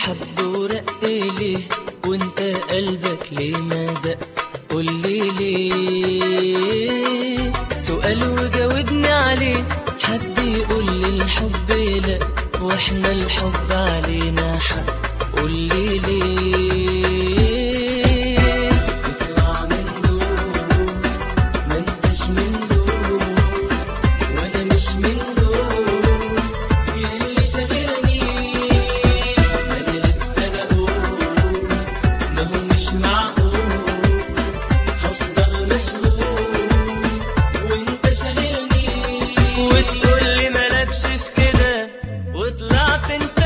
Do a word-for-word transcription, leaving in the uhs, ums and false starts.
حب ورق ليه وانت قلبك ليه ما دق؟ قولي ليه، سؤال وجاوبني عليه. حد يقول لي الحب لا واحنا الحب علينا حق؟ قولي ليه تطلع من دول ما انتش من دول وانا مش من دول، يلي شاغلني ما انا لسه بقول ما هو مش معقول هفضل مشغول وانت شاغلني، وتقول لي مالكش في كده وطلعت انت